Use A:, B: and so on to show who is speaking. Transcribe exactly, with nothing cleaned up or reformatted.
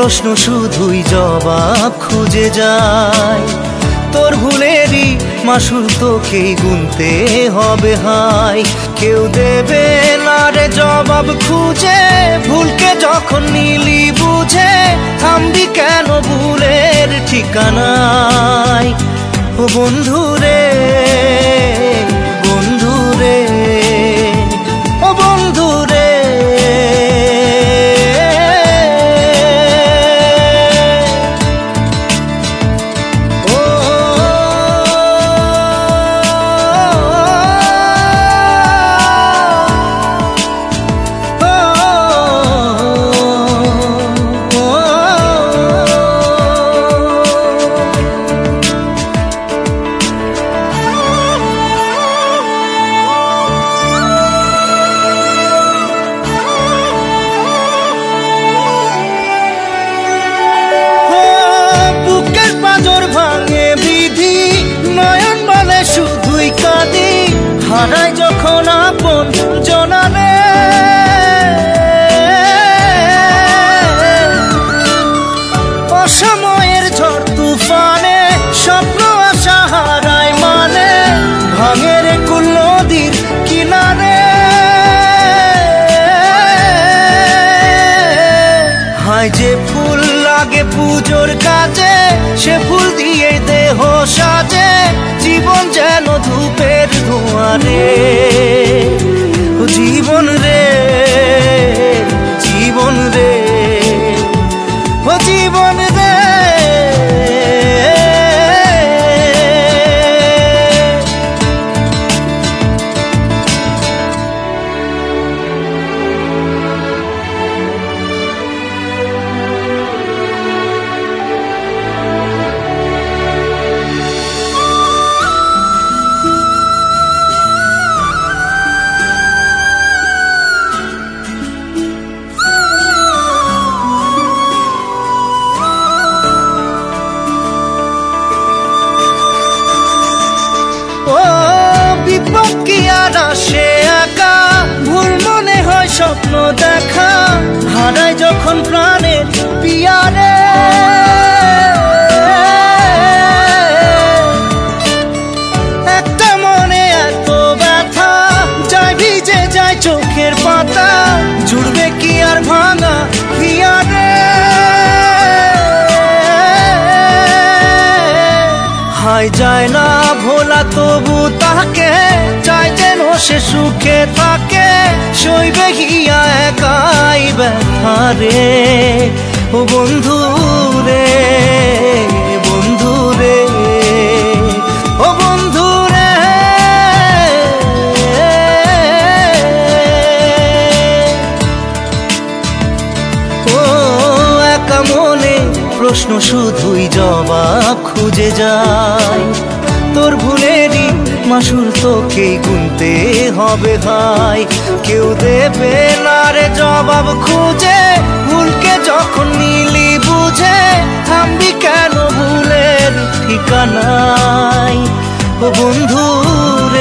A: প্রশ্ন শুধুই জবাব খুঁজে যায়। তোর ভুলেরই মাসুল তোকেই গুনতে হবে হাই। কেউ দেবে না রে জবাব খুঁজে, ভুলকে যখন নিলি বুঝে থামবি কেন ভুলের ঠিকানায়। ও বন্ধু রে, বন্ধু রে, ও বন্ধু রে। হারাই যখন আপন জনারে, অসময়ের ঝড় তুফানে স্বপ্ন আশা হারাই মানে, ভাঙের কুল নদীর কিনারে। হায় যে ফুল লাগে পুজোর কাজে, সে ফুল দিয়ে দেহ সাজে, জীবন যেন ধূপের ধোঁয়ারে। ও জীবন রে, জীবন রে, ও জীবন রে। সে একা ভুল মনে হয় স্বপ্ন দেখা, হারায় যখন প্রাণের পিয়ারে। একটা মনে এত ব্যথা যায় ভিজে যায় চোখের পাতা, জুড়বে কি আর ভাঙা হিয়ারে। হায় যায় না ভোলা তবু তাকে চাই যেন সে সুখে থাকে, সইবে গিয়া একাই ব্যথারে। ও বন্ধু রে, বন্ধু রে, ও বন্ধু রে। ও একা মনে প্রশ্ন শুধুই জবাব খুঁজে যায়। তোর ভুলেরই মাসুল তোকেই গুনতে হবে ভাই। কেউ দেবে না রে জবাব খুঁজে, ভুলকে যখন নিলি বুঝে থামবি কেন ভুলের ঠিকানায়। ও বন্ধু